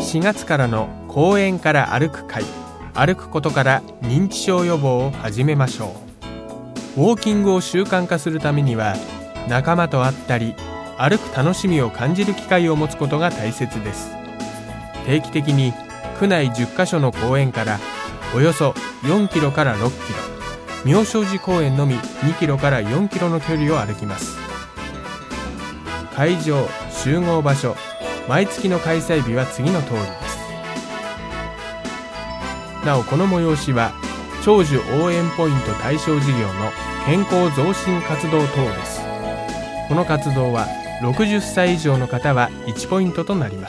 4月からの公園から歩く会、歩くことから認知症予防を始めましょう。ウォーキングを習慣化するためには、仲間と会ったり歩く楽しみを感じる機会を持つことが大切です。定期的に区内10カ所の公園からおよそ4キロから6キロ、妙正寺公園のみ2キロから4キロの距離を歩きます。会場、集合場所、毎月の開催日は次の通りです。なお、この催しは長寿応援ポイント対象事業の健康増進活動等です。この活動は60歳以上の方は1ポイントとなります。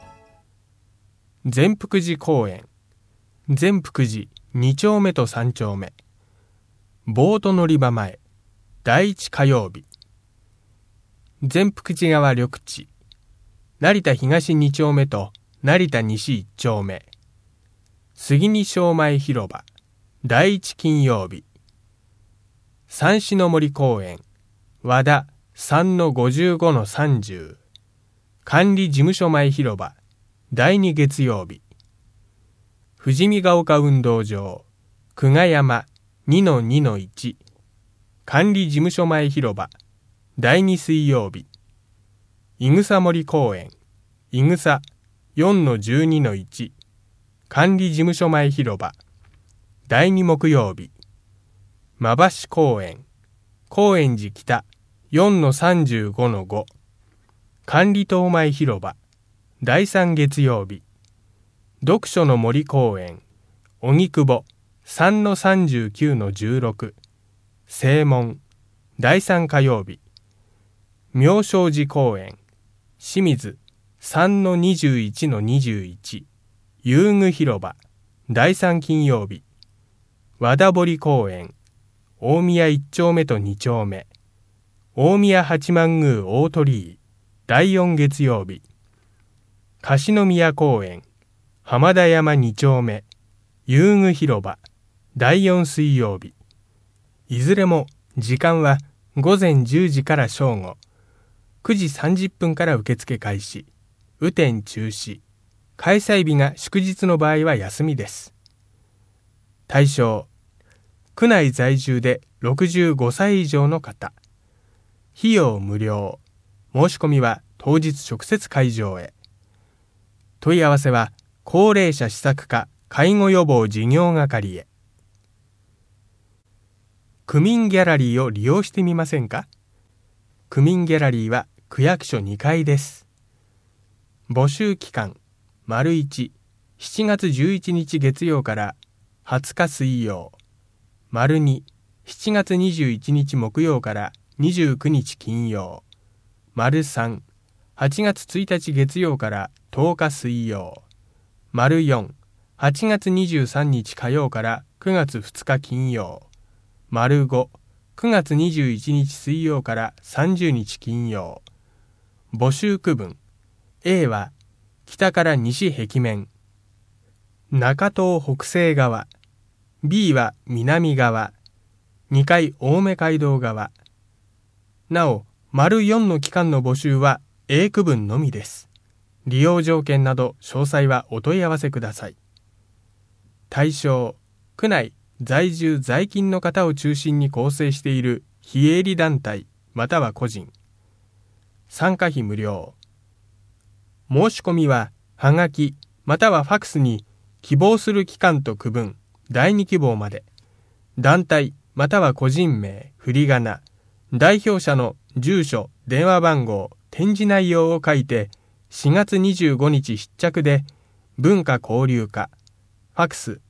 善福寺公園、善福寺2丁目と3丁目、ボート乗り場前、第1火曜日。善福寺川緑地、成田東2丁目と成田西1丁目、杉に小前広場、第1金曜日。三種の森公園、和田 3-55-30、管理事務所前広場、第2月曜日。富士見ヶ丘運動場、久我山 2-2-1、管理事務所前広場、第2水曜日。いぐさ森公園、いぐさ 4-12-1、管理事務所前広場、第2木曜日。馬橋公園、高円寺北 4-35-5、管理棟前広場、第3月曜日。読書の森公園、荻窪 3-39-16、正門、第3火曜日。妙正寺公園、清水 3-21-21、遊具広場、第3金曜日。和田堀公園、大宮1丁目と2丁目、大宮八幡宮大鳥居、第4月曜日。樫宮公園、浜田山2丁目、遊具広場、第4水曜日。いずれも時間は午前10時から正午、9時30分から受付開始、雨天中止、開催日が祝日の場合は休みです。対象、区内在住で65歳以上の方。費用無料。申し込みは当日直接会場へ。問い合わせは高齢者施策課介護予防事業係へ。区民ギャラリーを利用してみませんか？区民ギャラリーは区役所2階です。募集期間、1、7月11日月曜から20日水曜。2、7月21日木曜から29日金曜。3、8月1日月曜から10日水曜。4、8月23日火曜から9月2日金曜。5、9月21日水曜から30日金曜。募集区分。A は北から西壁面、中東北西側。B は南側、2階青梅街道側。なお、4の期間の募集は A 区分のみです。利用条件など詳細はお問い合わせください。対象、区内在住在勤の方を中心に構成している非営利団体または個人。参加費無料。申し込みははがきまたはファクスに希望する期間と区分、第2希望まで。団体または個人名、振り仮名、代表者の住所、電話番号、展示内容を書いて4月25日必着で文化交流課、ファクス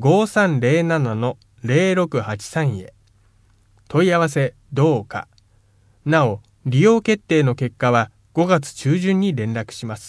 5307-0683 へ。問い合わせどうか。なお、利用決定の結果は5月中旬に連絡します。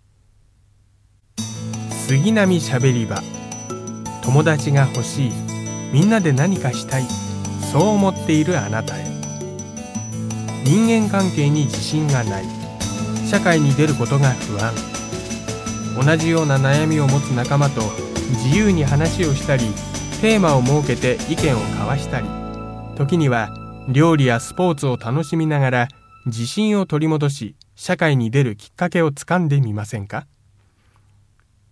杉並しゃべり場。友達が欲しい、みんなで何かしたい、そう思っているあなたへ。人間関係に自信がない、社会に出ることが不安、同じような悩みを持つ仲間と自由に話をしたり、テーマを設けて意見を交わしたり、時には料理やスポーツを楽しみながら自信を取り戻し、社会に出るきっかけをつかんでみませんか？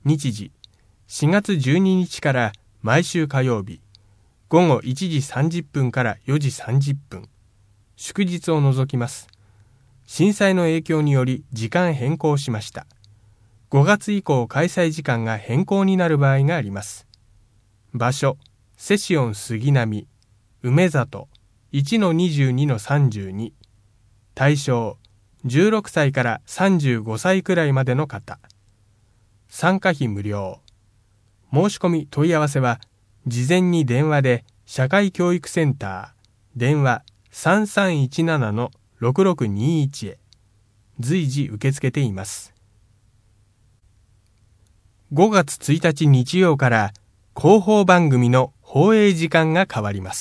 日時、4月12日から毎週火曜日、午後1時30分から4時30分、祝日を除きます。震災の影響により時間変更しました。5月以降開催時間が変更になる場合があります。場所、セシオン杉並、梅里、1-22-32。対象、16歳から35歳くらいまでの方。参加費無料。申し込み問い合わせは、事前に電話で社会教育センター、電話 3317-6621 へ、随時受け付けています。5月1日日曜から広報番組の放映時間が変わります。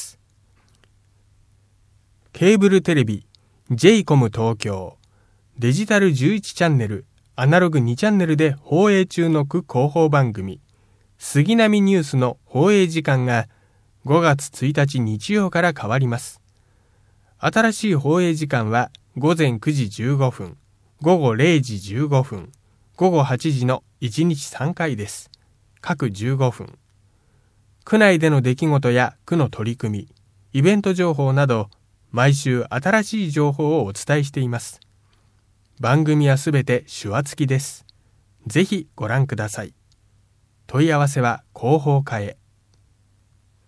ケーブルテレビ J コム東京、デジタル11チャンネル、アナログ2チャンネルで放映中の区広報番組、杉並ニュースの放映時間が5月1日日曜から変わります。新しい放映時間は午前9時15分、午後0時15分、午後8時の1日3回です。各15分。区内での出来事や区の取り組み、イベント情報など、毎週新しい情報をお伝えしています。番組はすべて手話付きです。ぜひご覧ください。問い合わせは広報課へ。